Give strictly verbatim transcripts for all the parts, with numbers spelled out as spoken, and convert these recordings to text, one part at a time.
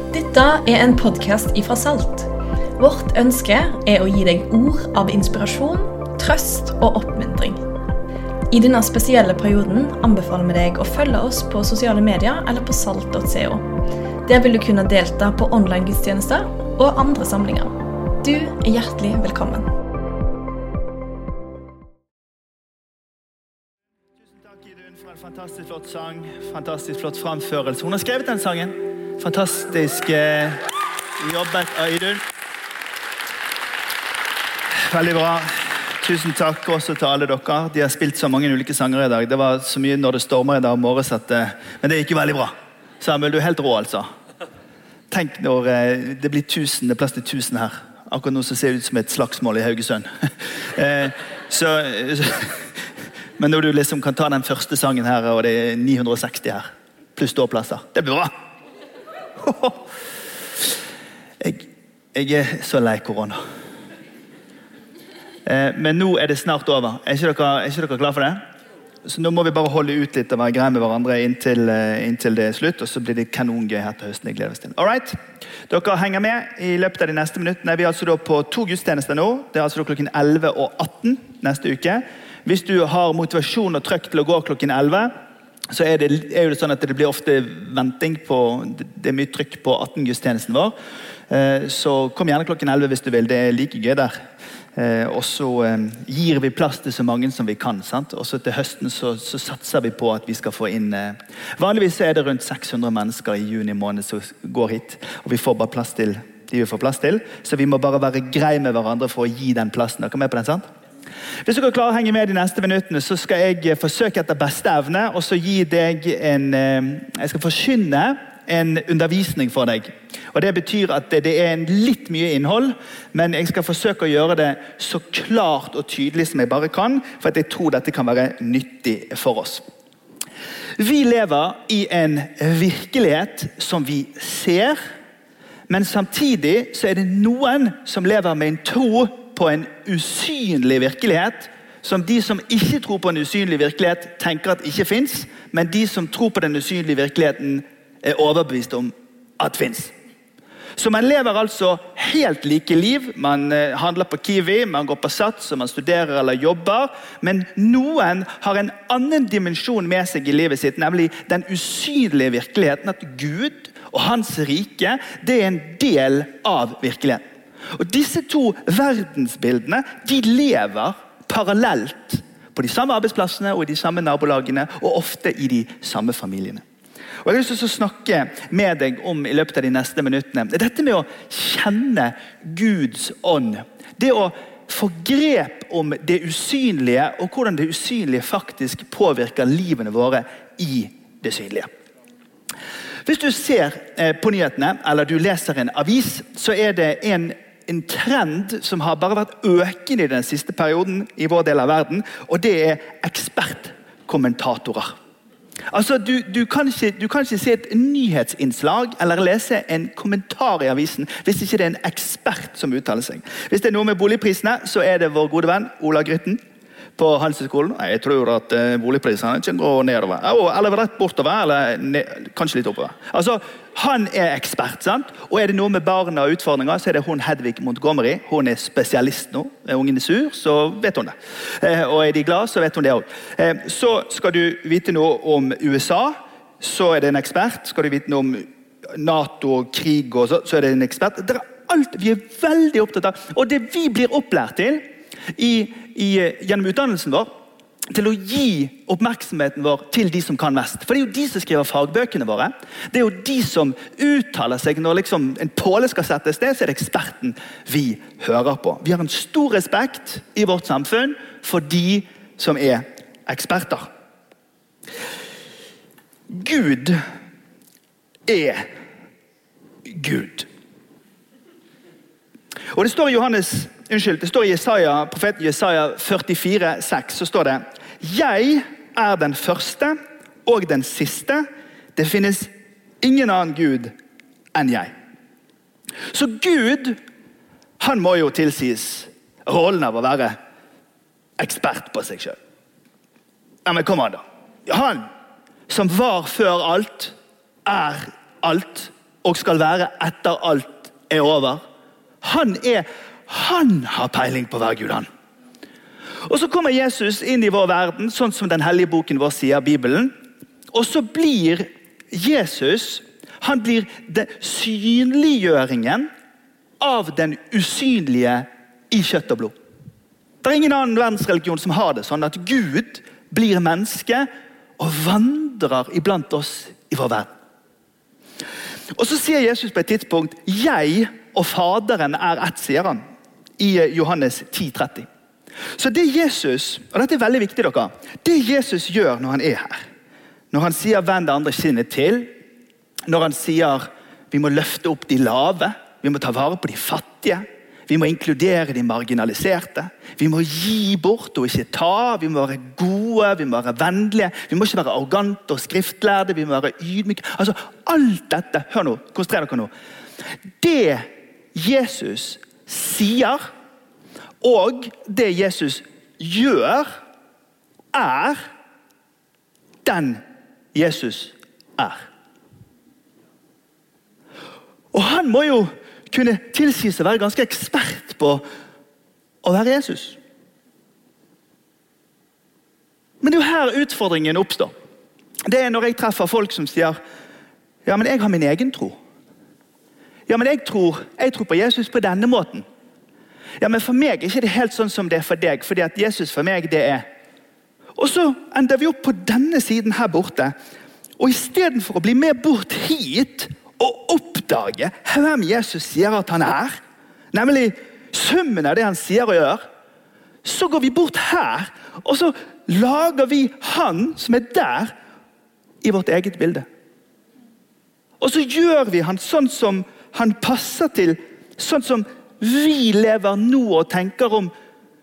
Dette er en podcast ifra Salt. Vårt ønske er å gi deg ord av inspirasjon, trøst og oppmuntring. I denne spesielle perioden anbefaler vi deg å følge oss på sosiale medier eller på salt punktum co. Der vil du kunne delta på online gudstjenester og andre samlinger. Du er hjertelig velkommen. Tusen takk, Idun, for en fantastisk flott sang, fantastisk flott framførelse. Hun har skrevet den sangen. Fantastisk eh, jobbet av Idun. Veldig bra. Tusen takk også til alle dere. De har spilt så mange ulike sanger i dag. Det var så mye når det stormer i dag morges at eh, men det gikk jo veldig bra. Samuel, du er helt rå, altså. Tenk når eh, det blir tusen, det er plass til tusen her. Akkurat nå så ser det ut som et slagsmål i Haugesund. eh, så, så, men når du liksom kan ta den første sangen her, og det er ni hundre og seksti her, pluss ståplasser, det blir bra. jeg, jeg er så lei korona. Eh, men nå er det snart over. Er ikke dere, er ikke dere klar for det? Så nå må vi bare holde ut litt og være greie med hverandre inntil, inntil det er slutt, og så blir det kanongøy her til høsten. Jeg gleder oss til. Alright, dere henger med i løpet av de neste minuttene. Vi er altså da på to gudstjenester nå. Det er altså da klokken elleve og atten neste uke. Hvis du har motivasjon og trøkk til å gå klokken elleve, så er det, er jo det sånn at det blir ofte venting på, det er mye trykk på atten gudstjenesten vår. Eh, så kom gjerne klokken elleve hvis du vil, det er like gøy der. Eh, og så eh, gir vi plass til så mange som vi kan, sant? Og så til høsten så, så satser vi på at vi skal få inn eh, vanligvis er det rundt seks hundre mennesker i juni måned som går hit, og vi får bare plass til de vi får plass til, så vi må bare være greie med hverandre for å gi den plassen. Dere er med på den, sant? Hvis dere klarer å henge med de neste minuttene, så skal jeg forsøke etter beste evne og så gi deg en eh, jeg skal forkynne en undervisning for deg. Og det betyr at det er en litt mye innhold, men jeg skal forsøke å gjøre det så klart og tydelig som jeg bare kan, for at jeg tror dette kan være nyttig for oss. Vi lever i en virkelighet som vi ser, men samtidig så er det noen som lever med en tro på en usynlig virkelighet, som de som ikke tror på en usynlig virkelighet tenker at ikke finnes, men de som tror på den usynlige virkeligheten er overbevist om at finnes. Så man lever altså helt like liv. Man eh, handler på Kiwi, man går på Sats, og man studerer eller jobber. Men noen har en annen dimensjon med seg i livet sitt, nemlig den usynlige virkeligheten, at Gud og hans rike, det er en del av virkeligheten. Og disse to verdensbildene, de lever parallelt på de samme arbeidsplassene og i de samme nabolagene, og ofte i de samme familiene. Og jeg har lyst til å snakke med deg om i løpet av de neste minuttene. Dette med å kjenne Guds ånd. Det å få grep om det usynlige, og hvordan det usynlige faktisk påvirker livene våre i det synlige. Hvis du ser på nyhetene, eller du leser en avis, så er det en, en trend som har bare vært økende i den siste perioden i vår del av verden, og det er ekspertkommentatorer. Altså, du, du, kan ikke, du kan ikke se et nyhetsinnslag eller lese en kommentar i avisen hvis ikke det er en ekspert som uttaler seg. Hvis det er noe med boligprisene, så er det vår gode venn Ola Grytten på Handelshøyskolen. Jeg tror at uh, boligprisene ikke går nedover. Eller rett bortover, eller ned, kanskje litt oppover. Altså, han er ekspert, sant? Og er det noe med barna og utfordringer, så er det hun Hedvig Montgomery. Hun er spesialist nå. Er ungen er sur, så vet hun det. Eh, og er de glad, så vet hun det også. Eh, så skal du vite noe om U S A, så er det en ekspert. Skal du vite noe om NATO og krig, og så, så er det en ekspert. Det er alt vi er veldig opptatt av. Og det vi blir opplært til, I, i, gjennom utdannelsen vår, til å gi oppmerksomheten vår til de som kan mest. For det er jo de som skriver fagbøkene våre. Det er jo de som uttaler seg når liksom en påle skal settes ned, så er det eksperten vi hører på. Vi har en stor respekt i vårt samfunn for de som er eksperter. Gud er Gud. Og det står i Johannes Unnskyld, det står i Jesaja, profeten Jesaja førtifire seks, så står det: Jeg er den første og den siste. Det finnes ingen annen Gud enn jeg. Så Gud, han må jo tilsies rollen av å være ekspert på seg selv. Ja, men kom an da. Han som var før alt, er alt og skal være etter alt er over. Han er, han har peiling på hver Gud han. Og så kommer Jesus inn i vår verden, sånn som den hellige boken vår sier, Bibelen. Og så blir Jesus, han blir det synliggjøringen av den usynlige i kjøtt og blod. Det er ingen annen verdensreligion som har det sånn at Gud blir menneske og vandrer iblant oss i vår verden. Og så sier Jesus på et tidspunkt, jeg og Faderen er ett, sier han, i Johannes ti tretti. Så det Jesus, og dette er veldig viktig dere, det Jesus gjør når han er her, når han sier vend det andre kinnet til, når han sier vi må løfte opp de lave, vi må ta vare på de fattige, vi må inkludere de marginaliserte, vi må gi bort og ikke ta, vi må være gode, vi må være vennlige, vi må ikke være arrogante og skriftlærde, vi må være ydmyke. Altså alt dette, hør nå, konsentrer dere nå. Det Jesus sier, og det Jesus gjør, er den Jesus er. Og han må jo kunne tilsi seg å være ganske ekspert på å være Jesus. Men det er jo her utfordringen oppstår. Det er når jeg treffer folk som sier, ja, men jeg har min egen tro. Ja, men jeg tror, jeg tror på Jesus på denne måten. Ja, men for meg er ikke det helt sånn som det er for deg, fordi at Jesus for meg det er. Og så ender vi opp på denne siden her borte, og i stedet for å bli med bort hit og oppdage hvem Jesus sier at han er, nemlig summen av det han sier og gjør, så går vi bort her, og så lager vi han som er der i vårt eget bilde. Og så gjør vi han sånn som han passer til, sånn som vi lever nå og tenker om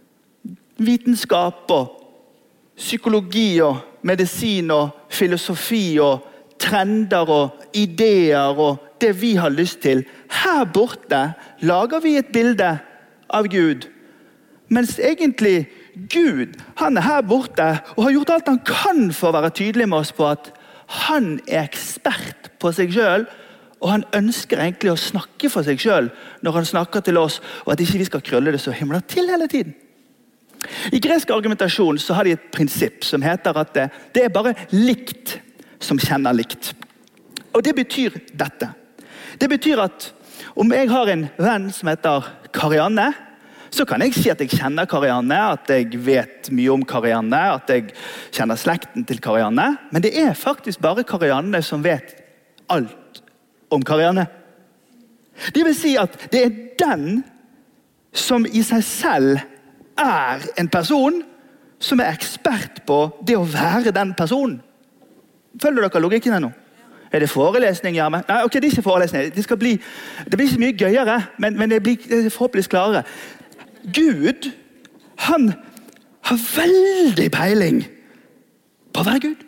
vitenskap og psykologi og medisin og filosofi og trender og ideer og det vi har lyst til. Her borte lager vi et bilde av Gud, mens egentlig Gud, han er her borte og har gjort alt han kan for å være tydelig med oss på at han er ekspert på seg selv, og han ønsker egentlig å snakke for seg selv når han snakker til oss, og at ikke vi skal krølle det så himla til hele tiden. I gresk argumentasjon så har de et prinsipp som heter at det, det er bare likt som kjenner likt. Og det betyr dette. Det betyr at om jeg har en venn som heter Karianne, så kan jeg si at jeg kjenner Karianne, at jeg vet mye om Karianne, at jeg kjenner slekten til Karianne, men det er faktisk bare Karianne som vet alt om Karianne. Det vil si at det er den som i seg selv er en person som er ekspert på det å være den personen. Følger dere logikken her nå? Er det forelesning, Gjerme? Nei, ok, det er ikke forelesning. Det, skal bli, det blir ikke mye gøyere, men, men det blir det forhåpentligvis klarere. Gud, han har veldig peiling på å være Gud.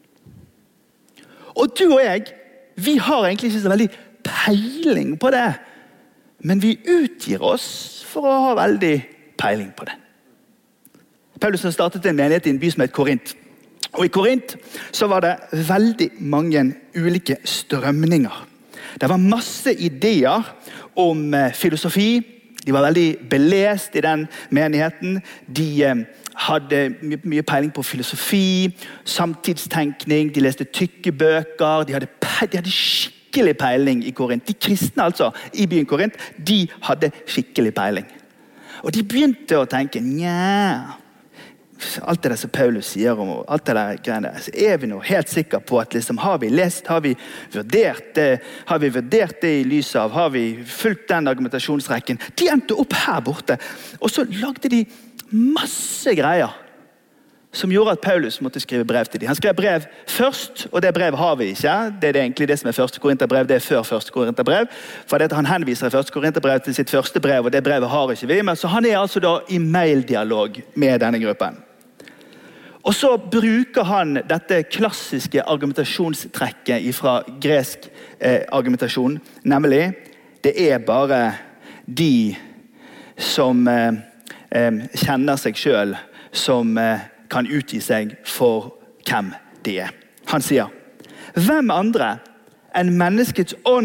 Og du og jeg, vi har egentlig ikke så veldig peiling på det, men vi utgir oss for å ha veldig peiling på det. Paulus har startet en menighet i en by som heter Korint. Og i Korint så var det veldig mange ulike strømninger. Det var masse ideer om filosofi. De var veldig belest i den menigheten. De hadde mye peiling på filosofi, samtidstenkning, de leste tykke bøker, de hadde, de hadde skikkelig peiling i Korint. De kristne altså, i byen Korint, de hadde skikkelig peiling. Og de begynte å tenke, nja, alt det som Paulus sier om, alt det der greiene, så er vi nå helt sikre på at liksom, har vi lest, har vi vurdert det, har vi vurdert det i lys av, har vi fulgt den argumentasjonsrekken. De endte opp her borte, og så lagde de masse greier som gjorde at Paulus måtte skrive brev til dem. Han skrev brev først, og det brev har vi ikke. Det er det egentlig det som er første Korinterbrev, det er før første Korinterbrev. For det han henviser i første Korinterbrev til sitt første brev, og det brevet har ikke vi. Men så han er altså da i maildialog med denne gruppen. Og så bruker han dette klassiske argumentasjonstrekket fra gresk eh, argumentasjon, nemlig det er bare de som eh, eh, kjenner seg selv, som eh, kan utgi seg for hvem de er. Han sier, hvem andre enn menneskets ånd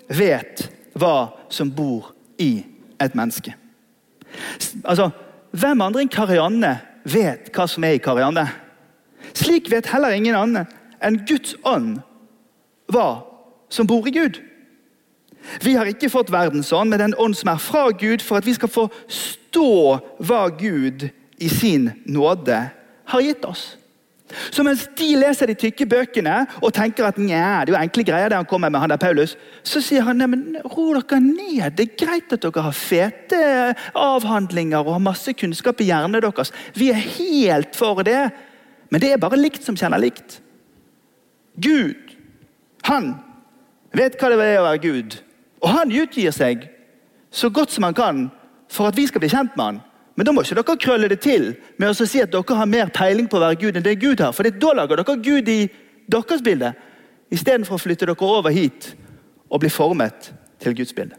vet hva som bor i et menneske. Altså, hvem andre enn Karianne vet hva som er i Karianne? Slik vet heller ingen annen enn Guds ånd hva som bor i Gud. Vi har ikke fått verdens ånd, men den ånd som er fra Gud, for at vi skal forstå hva Gud i sin nåde har gitt oss. Så mens de leser de tykke bøkene og tenker at nja, det er jo enkle greier det han kommer med, han der Paulus, så sier han, nei, men ro dere ned. Det er greit at dere har fete avhandlinger og har masse kunnskap i hjernen deres. Vi er helt for det, men det er bare likt som kjenner likt. Gud, han vet hva det er å være Gud, og han utgir seg så godt som han kan for at vi skal bli kjent med han. Men da må ikke dere krølle det til med å si at dere har mer peiling på å være Gud enn det Gud har. For da lager dere Gud i deres bilde, i stedet for å flytte dere over hit og bli formet til Guds bilde.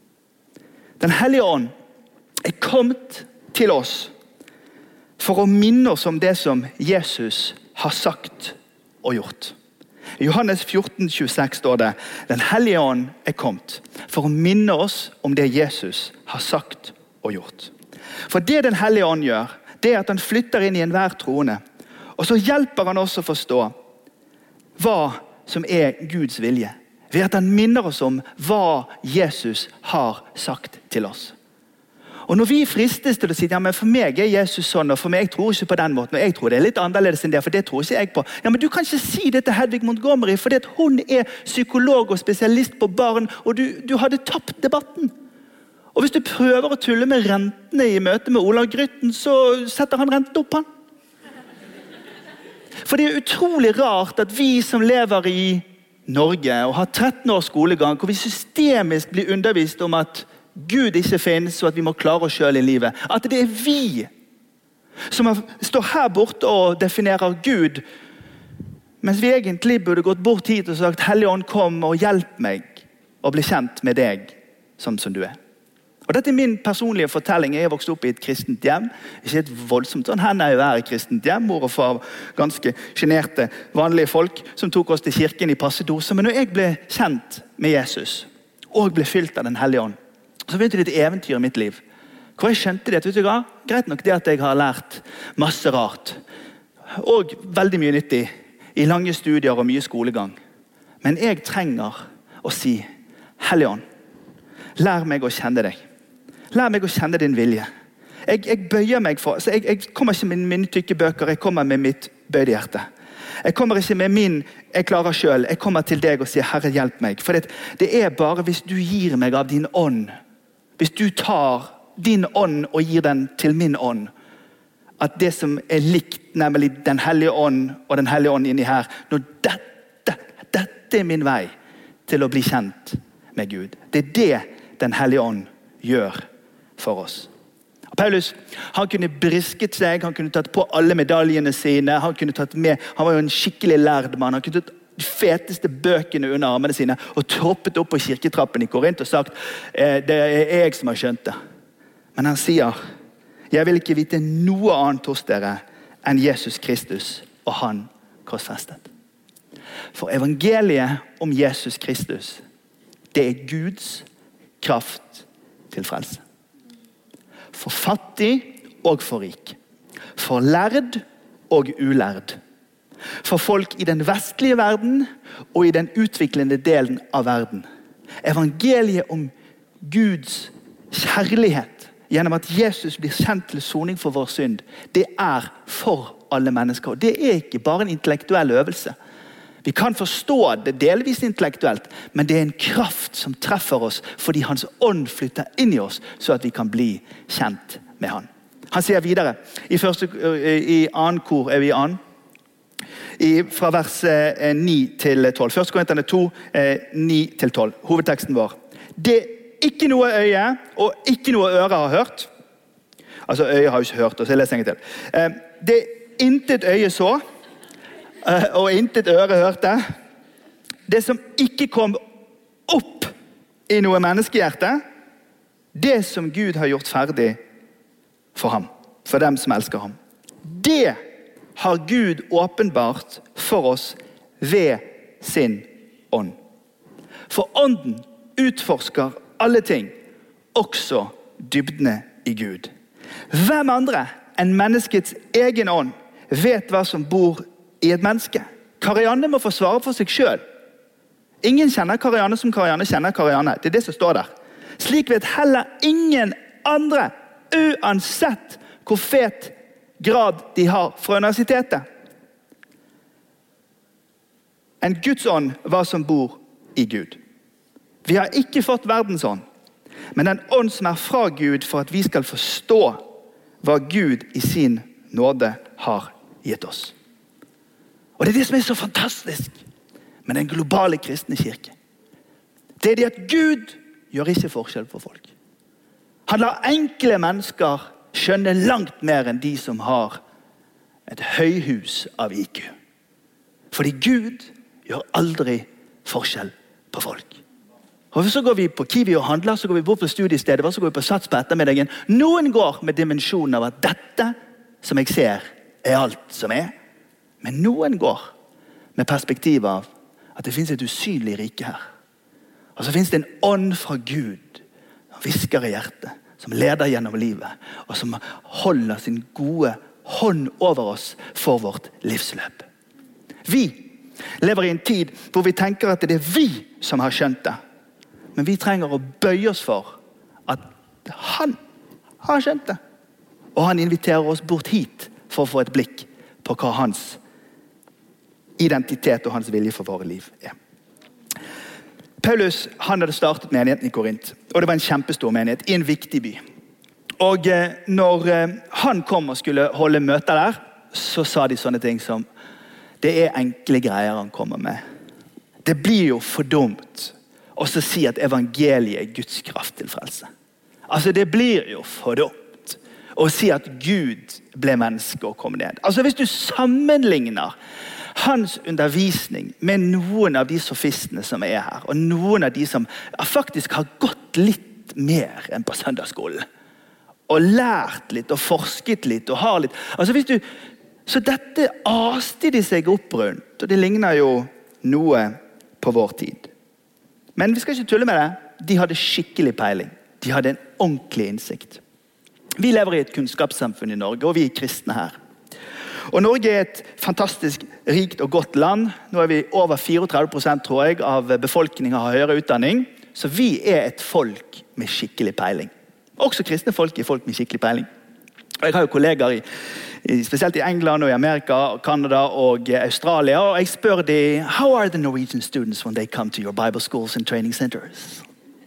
Den hellige ånd er kommet til oss for å minne oss om det som Jesus har sagt og gjort. I Johannes fjorten tjueseks står det, den hellige ånd er kommet for å minne oss om det Jesus har sagt og gjort. For det den hellige ånd gjør, det er at han flytter inn i enhver troende, og så hjelper han oss å forstå hva som er Guds vilje, ved at han minner oss om hva Jesus har sagt til oss. Og når vi fristes til å si, ja, men for meg er Jesus sånn, og for meg tror ikke på den måten, og jeg tror det er litt annerledes enn det, for det tror ikke jeg på. Ja, men du kan ikke si det til Hedvig Montgomery, fordi hun er psykolog og spesialist på barn, og du, du hadde tapt debatten. Og hvis du prøver å tulle med rentene i møte med Olav Grytten, så setter han renten opp han. For det er utrolig rart at vi som lever i Norge og har tretten års skolegang, hvor vi systemisk blir undervist om at Gud ikke finnes, og at vi må klare oss selv i livet. At det er vi som står her borte og definerer Gud, mens vi egentlig burde gått bort hit og sagt, Hellige Ånd, kom og hjelp meg å bli kjent med deg sånn som du er. Og dette er min personlige fortelling. Jeg er vokst opp i et kristent hjem. Ikke et voldsomt sånn henne å være i kristent hjem. Mor og far ganske generte vanlige folk som tok oss til kirken i passedose. Men når jeg ble kjent med Jesus og ble fylt av den hellige ånd, så begynte det et eventyr i mitt liv. Hvor jeg skjønte det, vet du hva? Greit nok det at jeg har lært masse rart. Og veldig mye nyttig i lange studier og mye skolegang. Men jeg trenger å si, Hellige ånd, lær meg å kjenne deg. Lær meg å kjenne din vilje. Jeg, jeg bøyer meg for, så jeg, jeg kommer ikke med mine tykke bøker, jeg kommer med mitt bøyde hjerte. Jeg kommer ikke med min, jeg klarer selv, jeg kommer til deg og sier, Herre, hjelp meg. For det, det er bare hvis du gir meg av din ånd, hvis du tar din ånd og gir den til min ånd, at det som er likt, nemlig den hellige ånd og den hellige ånd inni her, når dette, dette er min vei til å bli kjent med Gud. Det er det den hellige ånd gjør for oss. Og Paulus, han kunne brisket seg, han kunne tatt på alle medaljene sine, han kunne tatt med, han var jo en skikkelig lærd mann, han kunne tatt de feteste bøkene under armene sine og troppet opp på kirketrappen i Korint og sagt, eh, det er jeg som har skjønt det. Men han sier, jeg vil ikke vite noe annet hos dere enn Jesus Kristus og han korsfestet. For evangeliet om Jesus Kristus, det er Guds kraft til frelse. For fattig og for rik. For lærd og ulærd. For folk i den vestlige verden og i den utviklende delen av verden. Evangeliet om Guds kjærlighet gjennom at Jesus blir kjent til soning for vår synd, det er for alle mennesker. Det er ikke bare en intellektuell øvelse. Vi kan forstå det delvis intellektuelt, men det er en kraft som treffer oss fordi hans ånd flytter inn i oss, så at vi kan bli kjent med han. Han sier videre, i, første, i annen kor er vi i annen, i, fra vers eh, ni til tolv. Første Korinterne to, eh, ni til tolv. Hovedteksten vår. Det er ikke noe øye og ikke noe øre har hørt. Altså øye har jo ikke hørt, og så jeg leser en gang til. Eh, det er intet øye så, og intet øre hørte. Det som ikke kom opp i noe menneskehjerte, det som Gud har gjort ferdig for ham, for dem som elsker ham. Det har Gud åpenbart for oss ved sin ånd. For ånden utforsker alle ting, også dybdene i Gud. Hvem andre enn menneskets egen ånd vet hva som bor i et menneske? Karianne må få svare for seg selv. Ingen kjenner Karianne som Karianne kjenner Karianne. Det er det som står der. Slik vet heller ingen andre, uansett hvor fet grad de har fra universitetet. En Guds ånd hva som bor i Gud. Vi har ikke fått verdens ånd, men den ånd som er fra Gud for at vi skal forstå hva Gud i sin nåde har gitt oss. Og det er det som er så fantastisk med den globale kristne kirke. Det er det at Gud gjør ikke forskjell på folk. Han lar enkle mennesker skjønne langt mer enn de som har et høyhus av I Q. Fordi Gud gjør aldri forskjell på folk. Og så går vi på Kiwi og handler, så går vi bort på studiestedet, så går vi på Sats på ettermiddagen. Noen går med dimensjonen av at dette som jeg ser er alt som er. Men noen går med perspektiv av at det finnes et usynlig rike her. Og så finnes det en ånd fra Gud som visker i hjertet, som leder gjennom livet, og som holder sin gode hånd over oss for vårt livsløp. Vi lever i en tid hvor vi tenker at det er vi som har skjønt det. Men vi trenger å bøye oss for at han har skjønt det. Og han inviterer oss bort hit for å få et blikk på hva hans identitet og hans vilje for våre liv er. Paulus han hadde startet menigheten i Korint, og det var en kjempestor menighet i en viktig by. Og eh, når eh, han kom og skulle holde møter der, så sa de sånne ting som det er enkle greier han kommer med. Det blir jo for dumt å si at evangeliet er Guds kraft til frelse. Altså det blir jo for dumt å si at Gud ble menneske og kom ned. Altså hvis du sammenligner hans undervisning med noen av de sofistene som er her, og noen av de som faktisk har gått litt mer enn på søndagsskolen, og lært litt, og forsket litt, og har litt. Altså hvis du, så dette aste de seg opp rundt, og det ligner jo noe på vår tid. Men vi skal ikke tulle med det. De hadde skikkelig peiling. De hadde en ordentlig innsikt. Vi lever i et kunnskapssamfunn i Norge, og vi er kristne her. Og Norge er et fantastisk rikt og godt land. Nå er vi over trettifire prosent tror jeg, av befolkningen har høyere utdanning. Så vi er et folk med skikkelig peiling. Også kristne folk er folk med skikkelig peiling. Og jeg har jo kolleger i, i, spesielt i England og i Amerika, Kanada og Australia, og jeg spør de, how are the Norwegian students when they come to your Bible schools and training centers?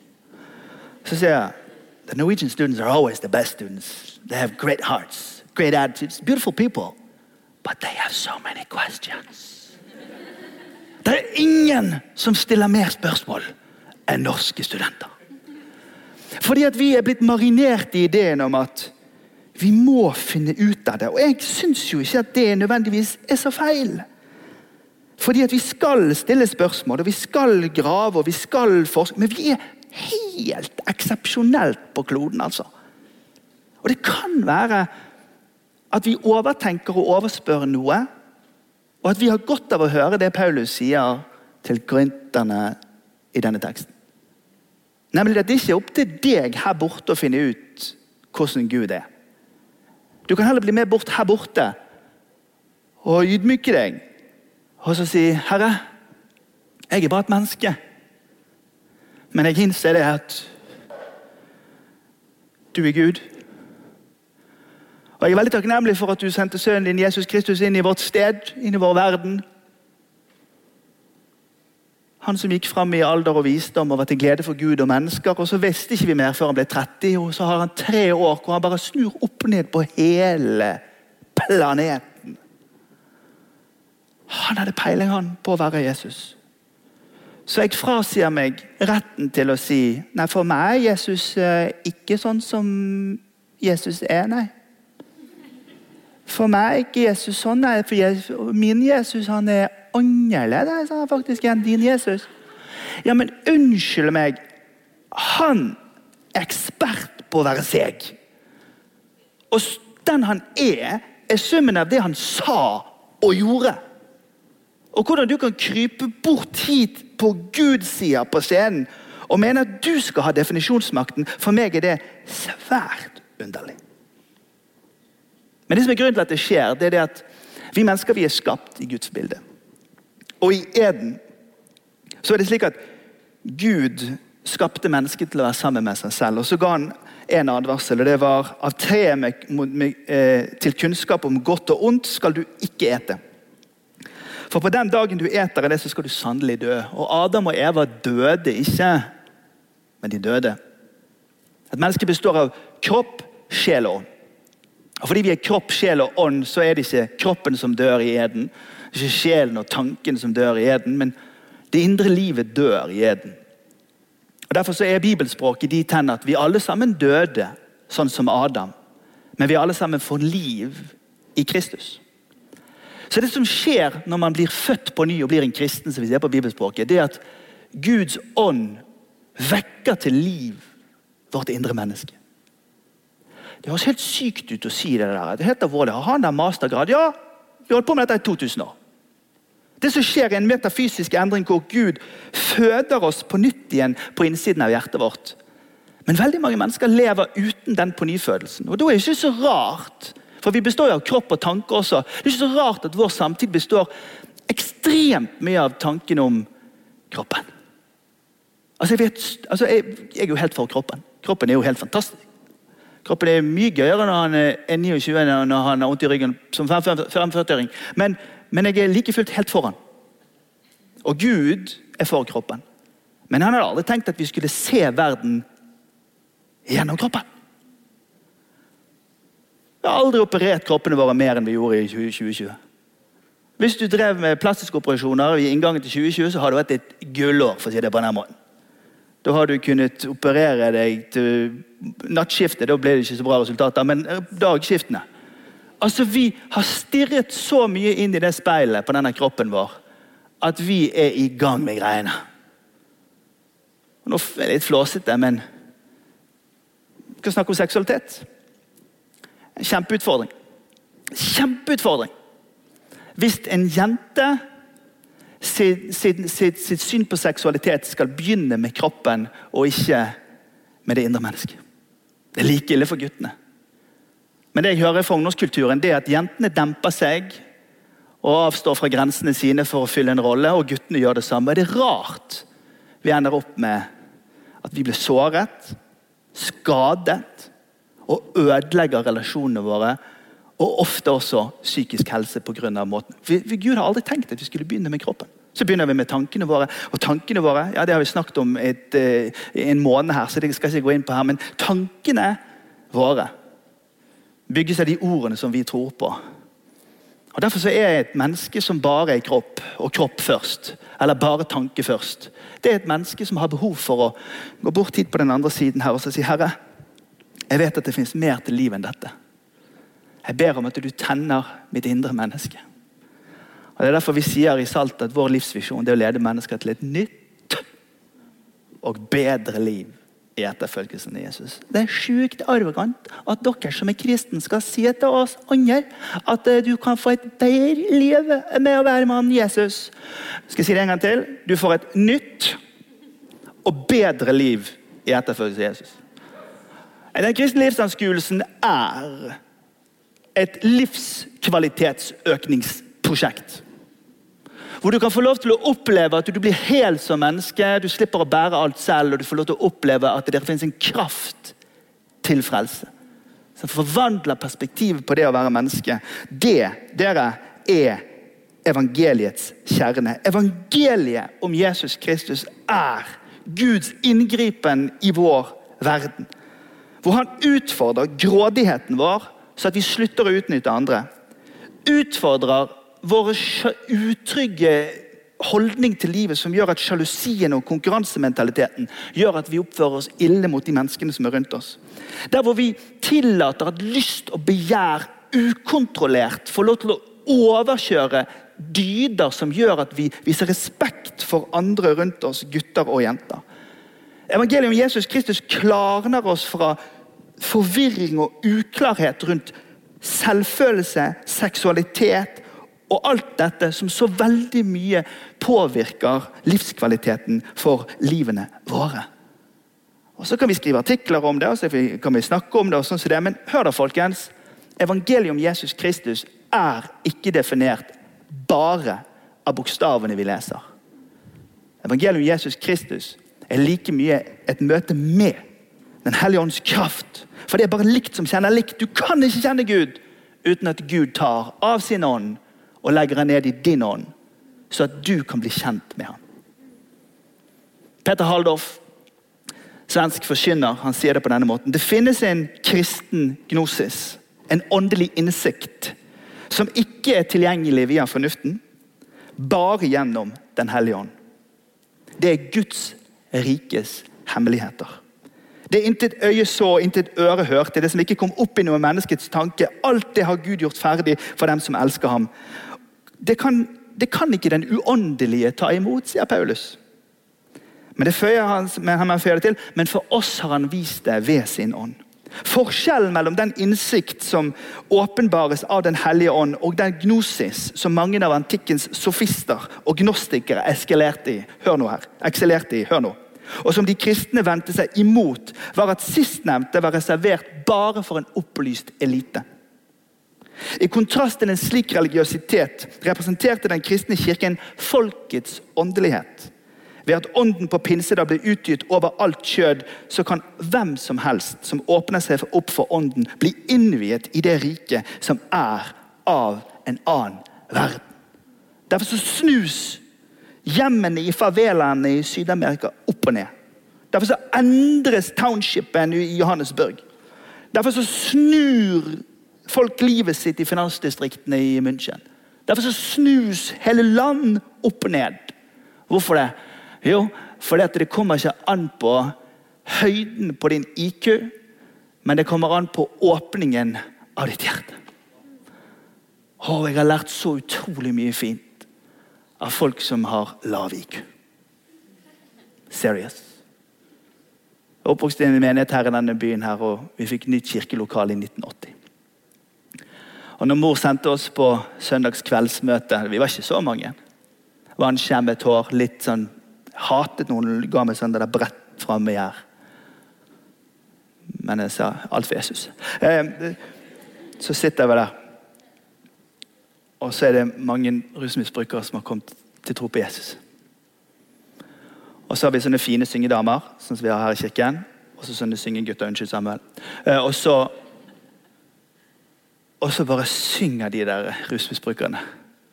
Så sier jeg, the Norwegian students are always the best students. They have great hearts, great attitudes, beautiful people, but they have so many questions. Det er ingen som stiller mer spørsmål enn norske studenter. Fordi at vi er blitt marinert i ideen om at vi må finne ut av det. Og jeg synes jo ikke at det nødvendigvis er så feil. Fordi at vi skal stille spørsmål, og vi skal grave, og vi skal forske. Men vi er helt eksepsjonelt på kloden, altså. Og det kan være at vi overtenker og overspør noe, og at vi har godt av å høre det Paulus sier til korinterne i denne teksten. Nemlig at det ikke er opp til deg her borte å finne ut hvordan Gud er. Du kan heller bli med bort her borte og ydmyke deg og så si, Herre, jeg er bare et menneske, men jeg innser det at du er Gud. Og jeg er veldig takknemlig for at du sendte sønnen din Jesus Kristus inn i vårt sted, inn i vår verden. Han som gikk frem i alder og visdom og var til glede for Gud og mennesker, og så visste ikke vi mer før han ble tretti, og så har han tre år hvor han bare snur opp og ned på hele planeten. Han hadde peiling han på å være Jesus. Så jeg frasier meg retten til å si, nei, for meg er Jesus ikke sånn som Jesus er, nei. For meg er ikke Jesus sånn, nei, for Jesus, min Jesus han er annerledes han er faktisk enn din Jesus. Ja, men unnskyld meg, han er ekspert på å være seg. Og den han er, er summen av det han sa og gjorde. Og hvordan du kan krype bort hit på Guds side på scenen og mener at du skal ha definisjonsmakten, for meg er det svært underlig. Men det som er grunnen til at det skjer, det er det at vi mennesker vi er skapt i Guds bilde. Og i Eden så er det slik at Gud skapte mennesket til å være sammen med seg selv, og så ga han en advarsel, og det var av treet med, med, eh, til kunnskap om godt og ondt skal du ikke ete. For på den dagen du eter av det, så skal du sannelig dø. Og Adam og Eva døde ikke, men de døde. Et menneske består av kropp, sjel og ånd. Og fordi vi er kropp, sjel og ånd, så er det ikke kroppen som dør i Eden. Det er ikke sjelen og tanken som dør i Eden, men det indre livet dør i Eden. Og Derfor så er bibelspråket de tenner at vi alle sammen døde, sånn som Adam. Men vi alle sammen får liv i Kristus. Så det som skjer når man blir født på ny og blir en kristen, som vi ser på bibelspråket, det er at Guds ånd vekker til liv vårt indre menneske. Det høres helt sykt ut å si det der. Det heter vår, har han der mastergrad? Ja, vi holdt på med dette i to tusen år. Det som skjer er en metafysisk endring hvor Gud føder oss på nytt igjen på innsiden av hjertet vårt. Men veldig mange mennesker lever uten den på nyfødelsen. Og da er det ikke så rart, for vi består av kropp og tanke også. Det er ikke så rart at vår samtid består ekstremt mye av tanken om kroppen. Altså, jeg, vet, altså jeg, jeg er jo helt for kroppen. Kroppen er jo helt fantastisk. Kroppen er mye gøyere når han er tjueni når han har ondt i ryggen som femogførti-åring. Men Men jeg er like fullt helt foran. Og Gud er for kroppen. Men han hadde aldri tenkt at vi skulle se verden gjennom kroppen. Vi har aldri operert kroppene våre mer enn vi gjorde i tjue tjue. Hvis du drev med plastiske operasjoner i inngangen til tjue tjue, så har det vært et gullår, for å si det på denne måten. Da har du kunnet operere deg til nattskiftet, da ble det ikke så bra resultater, men dagskiftene. Altså, vi har stirret så mye inn i det speilet på denne kroppen vår, at vi er i gang med greiene. Og nå er det litt flåsete, men vi kan snakke om seksualitet. En kjempeutfordring. Kjempeutfordring. Hvis en jente sitt, sitt, sitt, sitt syn på seksualitet skal begynne med kroppen, og ikke med det indre mennesket. Det er like ille for guttene. Men det jeg hører fra ungdomskulturen, det er at jentene demper seg og avstår fra grensene sine for å fylle en rolle, og guttene gjør det samme. Det er rart vi ender opp med at vi blir såret, skadet og ødelegger relasjonene våre, og ofte også psykisk helse på grunn av måten. Vi, vi, Gud har aldri tenkt at vi skulle begynne med kroppen. Så begynner vi med tankene våre, og tankene våre, ja det har vi snakket om et, en måned her, så det skal jeg ikke gå inn på her, men tankene våre bygges av de ordene som vi tror på. Og Derfor så er et menneske som bare er kropp, og kropp først, eller bare tanke først. Det er et menneske som har behov for å gå bort hit på den andre siden her, og så si, Herre, jeg vet at det finnes mer til liv enn dette. Jeg ber om at du tenner mitt indre menneske. Og Det er derfor vi sier i Salt at vår livsvisjon det er å lede mennesker til et nytt og bedre liv i etterfølgelsen av Jesus. Det er sjukt arrogant at dere som er kristen skal si til oss andre at du kan få et bedre liv med å være med Jesus. Skal jeg si det en gang til? Du får et nytt og bedre liv i etterfølgelse av Jesus. Den kristne livsanskuelsen er et livskvalitetsøkningsprosjekt. Hvor du kan få lov til å oppleve at du blir hel som menneske, du slipper å bære alt selv, og du får lov til å oppleve at det finnes en kraft til frelse. Som forvandler perspektivet på det å være menneske. Det, dere, er evangeliets kjerne. Evangeliet om Jesus Kristus er Guds inngripen i vår verden. Hvor han utfordrer grådigheten vår, så at vi slutter å utnytte andre. Utfordrer vår utrygge holdning til livet som gjør at sjalusien og konkurransementaliteten gjør at vi oppfører oss ille mot de menneskene som er rundt oss. Der hvor vi tillater at lyst og begjær ukontrollert får lov til å overkjøre dyder som gjør at vi viser respekt for andre rundt oss, gutter og jenter. Evangeliet om Jesus Kristus klarner oss fra forvirring og uklarhet rundt selvfølelse, seksualitet og alt dette som så veldig mye påvirker livskvaliteten for livene våre. Og så kan vi skrive artikler om det, og så kan vi snakke om det, og sånn som det. Men hør da, folkens. Evangeliet om Jesus Kristus er ikke definert bare av bokstavene vi leser. Evangeliet om Jesus Kristus er like mye et møte med den hellige ånds kraft. For det er bare likt som kjenner likt. Du kan ikke kjenne Gud uten at Gud tar av sin ånd og legger han ned i din ånd, så at du kan bli kjent med ham. Peter Halldorf, svensk forkynner, han sier det på denne måten. Det finnes en kristen gnosis, en åndelig innsikt, som ikke er tilgjengelig via fornuften, bare gjennom den hellige ånd. Det er Guds rikes hemmeligheter. Det er intet øye så, intet øre hørte, det som ikke kom opp i noe menneskets tanke. Alt det har Gud gjort ferdig for dem som elsker ham. Det kan, det kan ikke den uåndelige ta imot, sier Paulus. Men det føyer han, men han føyer det til, men for oss har han vist det ved sin ånd. Forskjellen mellom den innsikt som åpenbares av den hellige ånd og den gnosis som mange av antikkens sofister og gnostikere eskalerte i, hør nå her, ekselerte i, hør nå, og som de kristne vendte seg imot, var at sistnevnte var reservert bare for en opplyst elite. I kontrast til en slik religiøsitet representerte den kristne kirken folkets åndelighet. Ved at ånden på pinsedag ble utgitt over alt kjød, så kan hvem som helst som åpner seg opp for ånden bli innviet i det rike som er av en annen verden. Derfor så snus hjemmene i favelaene i Sydamerika opp og ned. Derfor så endres townshipen i Johannesburg. Derfor så snur folk livet sitt i finansdistriktene i München. Derfor så snus hele land opp og ned. Hvorfor det? Jo, fordi at det kommer ikke an på høyden på din I Q, men det kommer an på åpningen av ditt hjerte. Åh, jeg har lært så utrolig mye fint av folk som har lav I Q. Serious. Jeg oppvokste i en menighet her i denne byen her, og vi fikk nytt kirkelokal i nitten åtti. Og når mor sendte oss på søndagskveldsmøte, vi var ikke så mange, vannskjemmet hår, litt sånn, hatet noen, ga meg sånn det der brett fremme her. Men jeg sa, alt for Jesus. Eh, så sitter vi der. Og så er det mange rusmisbrukere som har kommet til tro på Jesus. Og så har vi sånne fine syngedamer, sånn som vi har her i kirken. Og så sånne syngegutter, unnskyld Samuel. Eh, og så og så bare synger de der rusmisbrukerne.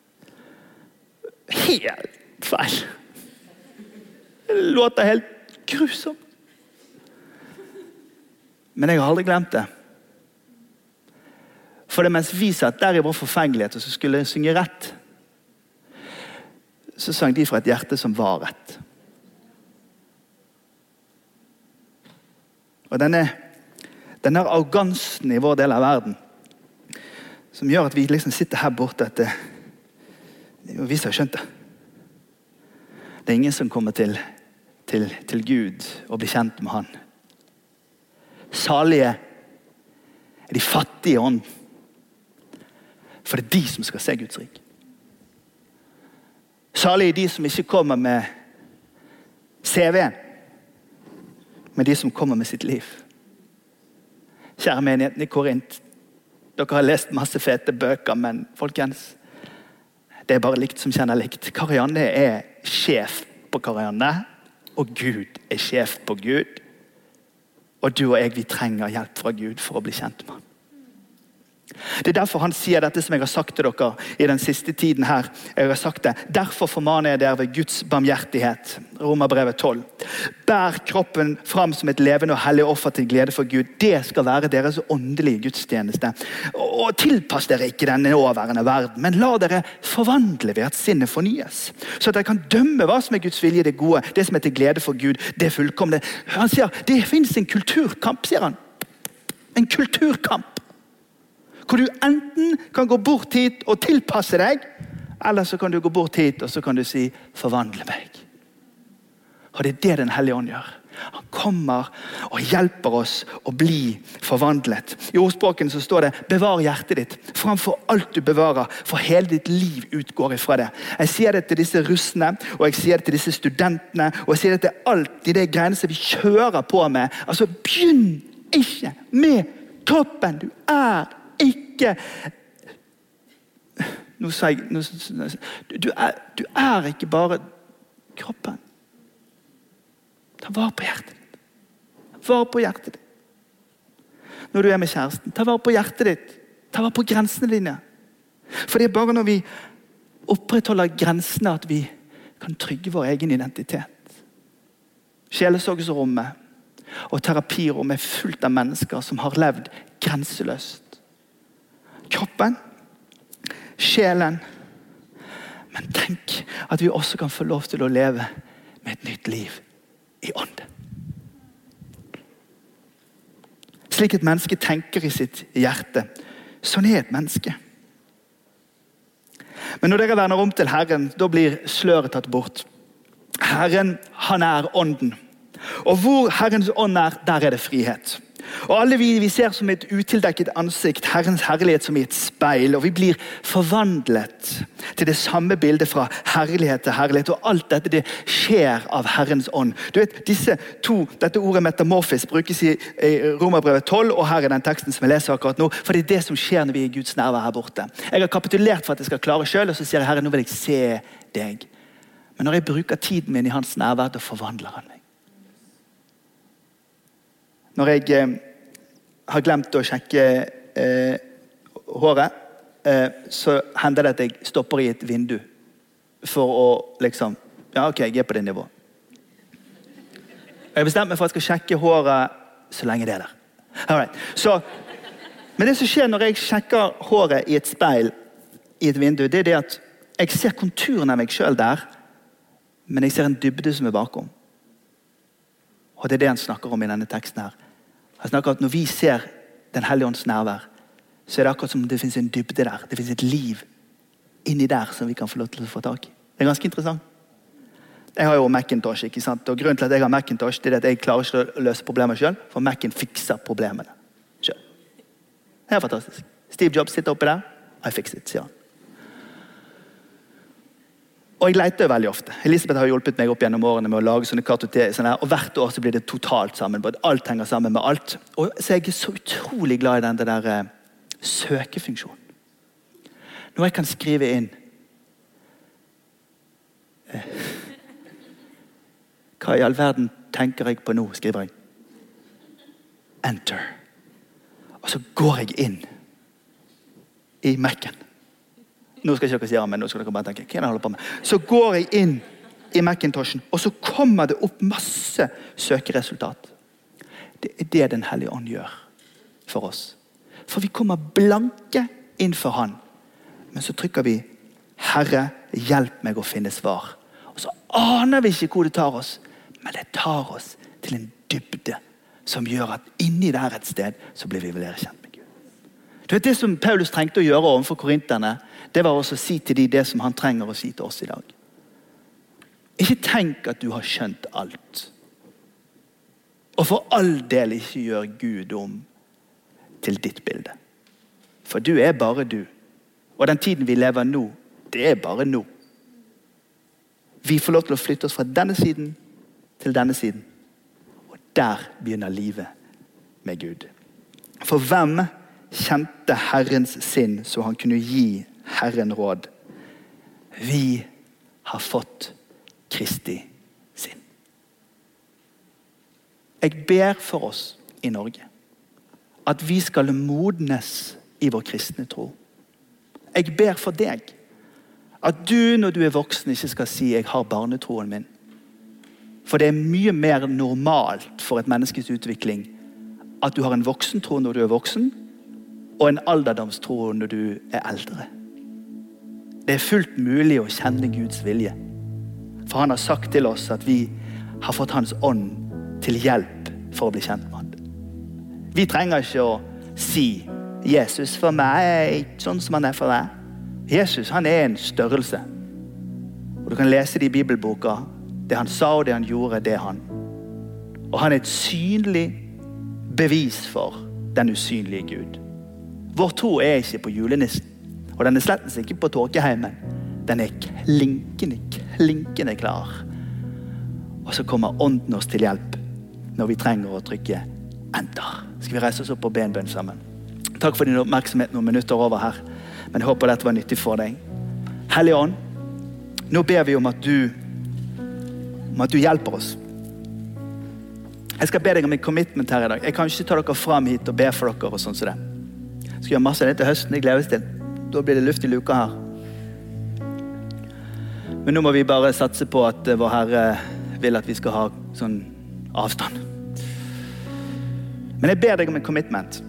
Helt feil. Det låter helt grusomt. Men jeg har aldri glemt det. For det mens vi satt der i vår forfengelighet og så skulle synge rett, så sang de fra et hjerte som var rett. Og denne, denne arrogansen i vår del av verden, som gjør at vi liksom sitter her borte, at det, vi har skjønt det. Det er ingen som kommer til Til, til Gud og bli kjent med han. Salige er de fattige i ånden. For det er de som skal se Guds rik. Salige er de som ikke kommer med C V-en, men de som kommer med sitt liv. Kjære menigheten i Korint, dere har lest masse fete bøker, men folkens, det er bare likt som kjenner likt. Karianne er sjef på Karianne, og Gud er sjef på Gud. Og du og jeg, vi trenger hjelp fra Gud for å bli kjent med ham. Det er derfor han sier dette som jeg har sagt til dere i den siste tiden her. Jeg har sagt det. Derfor formaner jeg dere ved Guds barmhjertighet. Romerbrevet tolv. Bær kroppen fram som et levende og hellig offer til glede for Gud. Det skal være deres åndelige gudstjeneste. Og tilpass dere ikke denne nåværende verden, men la dere forvandle ved at sinnet fornyes. Så at dere kan dømme hva som er Guds vilje, det gode, det som er til glede for Gud, det fullkomne. Han sier, det finnes en kulturkamp, sier han. En kulturkamp. Hvor du enten kan gå bort hit og tilpasse deg, eller så kan du gå bort hit og så kan du si, forvandle meg. Og det er det den hellige ånd gjør. Han kommer og hjelper oss å bli forvandlet. I ordspråken så står det, bevar hjertet ditt. Framfor alt du bevarer, for hele ditt liv utgår ifra det. Jeg sier det til disse russene, og jeg sier det til disse studentene, og jeg sier det til alt i det greiene som vi kjører på med. Altså, begynn ikke med kroppen. Du er ikke... Nå sa jeg... Nå, du, er, du er ikke bare kroppen. Ta vare på hjertet ditt. Ta vare på hjertet ditt. Når du er med kjæresten, ta vare på hjertet ditt. Ta vare på grensene dine. For det er bare når vi opprettholder grensene at vi kan trygge vår egen identitet. Sjelesorgsrommet og terapirommet er fullt av mennesker som har levd grenseløst. Kroppen, sjelen, men tenk at vi også kan få lov til å leve med et nytt liv i ånden. Slik et menneske tenker i sitt hjerte, sånn er et menneske. Men når dere vender om til Herren, da blir sløret tatt bort. Herren, han er ånden. Og hvor Herrens ånd er, der er det frihet. Og alle vi, vi ser som et utildekket ansikt, Herrens herlighet som i et speil, og vi blir forvandlet til det samme bildet fra herlighet til herlighet, og alt dette det skjer av Herrens ånd. Du vet, disse to, dette ordet metamorfis brukes i, i Romerbrevet tolv, og her er den teksten som jeg leser akkurat nå, for det er det som skjer når vi er i Guds nærvær her borte. Jeg har kapitulert for at jeg skal klare selv, og så sier jeg, Herre, nå vil jeg se deg. Men når jeg bruker tiden min i hans nærvær, da forvandler han meg. Når jeg eh, har glemt å sjekke eh, håret, eh, så hender det at jeg stopper i et vindu for å liksom, ja ok, jeg er på det nivået. Jeg har bestemt meg for at jeg skal sjekke håret så lenge det er der. Alright. Så, men det som skjer når jeg sjekker håret i et speil, i et vindu, det er det at jeg ser konturen av meg selv der, men jeg ser en dybde som er bakom. Og det er det han snakker om i denne teksten her. Han snakker om at når vi ser den hellige ånds nærvær, så er det akkurat som det finnes en dybde der. Det finnes et liv inni der som vi kan få lov til å få tak i. Det er ganske interessant. Jeg har jo Macintosh, ikke sant? Og grunnen til at jeg har Macintosh, det er at jeg klarer ikke å løse problemer selv, for Macin fikser problemene selv. Det er fantastisk. Steve Jobs sitter oppe der. I fix it, sier han. Og jeg leter jo veldig ofte. Elisabeth har hjulpet meg opp gjennom årene med å lage sånne kartotek, sånne her, og hvert år så blir det totalt sammen. Alt henger sammen med alt. Og så er jeg så utrolig glad i den der uh, søkefunksjonen. Når jeg kan skrive inn uh, hva i all verden tenker jeg på nå, skriver jeg. Enter. Og så går jeg inn i Mac'en. Nå skal ikke dere si ja, men nå skal dere bare tenke, hva er det jeg holder på med? Så går jeg inn i Macintoshen, og så kommer det opp masse søkeresultat. Det er det den hellige ånd gjør for oss. For vi kommer blanke inn for han, men så trykker vi, Herre, hjelp meg å finne svar. Og så aner vi ikke hvor det tar oss, men det tar oss til en dybde som gjør at inni der et sted, så blir vi vel kjent med Gud. Du vet, det som Paulus trengte å gjøre overfor korinterne, det var også å si til de det som han trenger å si til oss i dag. Ikke tenk at du har skjønt alt. Og for all del ikke gjør Gud om til ditt bilde. For du er bare du. Og den tiden vi lever nå, det er bare nå. Vi får lov til å flytte oss fra denne siden til denne siden. Og der begynner livet med Gud. For hvem kjente Herrens sinn så han kunne gi Herren råd? Vi har fått Kristi sinn. Jeg ber for oss i Norge at vi skal modnes i vår kristne tro. Jeg ber for deg at du når du er voksen ikke skal si jeg har barnetroen min. For det er mye mer normalt for et menneskes utvikling at du har en voksentro når du er voksen og en alderdomstro når du er eldre. Det er fullt mulig å kjenne Guds vilje. For han har sagt til oss at vi har fått hans ånd til hjelp for å bli kjent med han. Vi trenger ikke å si Jesus for meg er ikke sånn som han er for deg. Jesus, han er en størrelse. Og du kan lese det i bibelboka. Det han sa og det han gjorde, det er han. Og han er et synlig bevis for den usynlige Gud. Vår tro er ikke på julenissen, og den er slettens ikke på tåkeheimen. Den er klinkende, klinkende klar. Og så kommer ånden oss til hjelp når vi trenger å trykke enter. Skal vi reise oss opp og be en bønn sammen? Takk for din oppmerksomhet noen minutter over her, men jeg håper dette var nyttig for deg. Hellige ånd, nå ber vi om at du, om at du hjelper oss. Jeg skal be deg om en commitment her i dag. Jeg kan ikke ta dere frem hit og be for dere og sånn som det. Jeg skal gjøre masse av det til høsten, jeg gleder til. Da blir det luft i luka her. Men nå må vi bare satse på at vår Herre vil at vi skal ha sånn avstand. Men jeg ber deg om en commitment.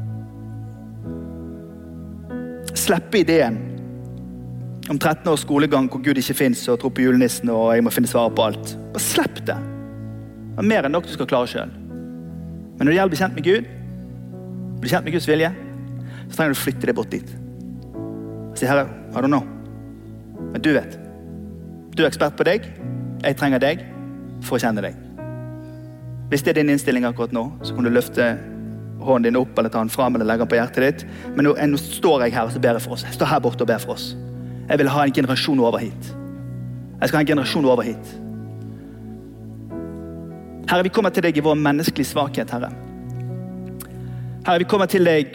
Slippe ideen om tretten års skolegang hvor Gud ikke finnes og tror på julenissen og jeg må finne svar på alt. Bare slipp det. Det er mer enn nok du skal klare selv. Men når det gjelder å bli kjent med Gud, bli kjent med Guds vilje, så trenger du å flytte deg bort dit. Si, Herre, I don't know. Men du vet. Du er ekspert på deg. Jeg trenger deg for å kjenne deg. Hvis det er din innstilling akkurat nå, så kan du løfte hånden din opp, eller ta den frem, eller legge den på hjertet ditt. Men nå, nå står jeg her og så ber jeg for oss. Jeg står her borte og ber for oss. Jeg vil ha en generasjon over hit. Jeg skal ha en generasjon over hit. Herre, vi kommer til deg i vår menneskelige svakhet, Herre. Herre, vi kommer til deg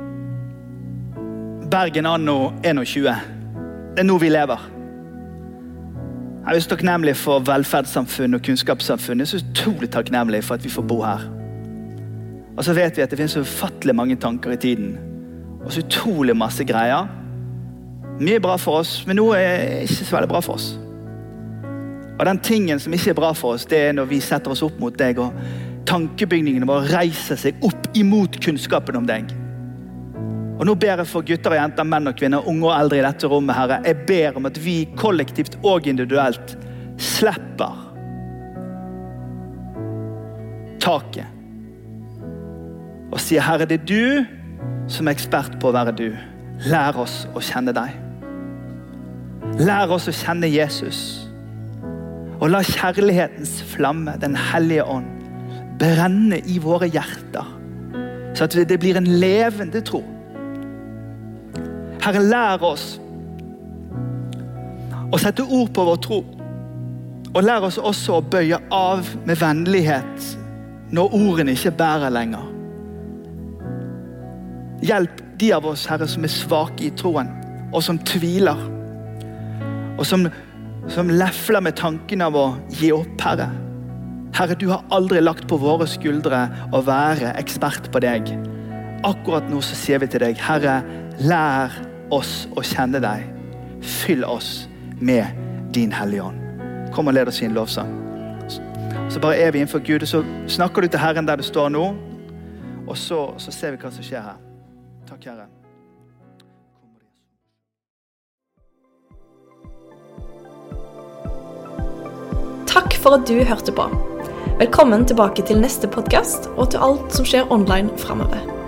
Bergen anno tjueen. Det er nå vi lever. Jeg er så takknemlig for velferdssamfunn og kunnskapssamfunn. Jeg er så utrolig takknemlig for at vi får bo her. Og så vet vi at det finnes så ufattelig mange tanker i tiden. Og så utrolig masse greier. Mye bra for oss, men noe er ikke så veldig bra for oss. Og den tingen som ikke er bra for oss, det er når vi setter oss opp mot deg, og tankebygningene våre reiser seg opp imot kunnskapen om deg. Og nå ber jeg for gutter og jenter, menn og kvinner, unge og eldre i dette rommet, Herre. Jeg ber om at vi kollektivt og individuelt slipper taket. Og sier, Herre, det er du som er ekspert på å være du. Lær oss å kjenne deg. Lær oss å kjenne Jesus. Og la kjærlighetens flamme, den hellige ånd, brenne i våre hjerter, så at det blir en levende tro. Herre, lær oss å sette ord på vår tro, og lær oss også å bøye av med vennlighet når ordene ikke bærer lenger. Hjelp de av oss, Herre, som er svake i troen, og som tviler, og som, som lefler med tanken av å gi opp, Herre. Herre, du har aldri lagt på våre skuldre å være ekspert på deg. Akkurat nå så sier vi til deg, Herre, lær oss å kjenne deg. Fyll oss med din hellige ånd. Kom og led oss i en lovsang. Så bare er vi innenfor Gud, og så snakker du til Herren der du står nå, og så, så ser vi hva som skjer her. Takk, Herre. Takk for at du hørte på. Velkommen tilbake til neste podcast, og til alt som skjer online fremover.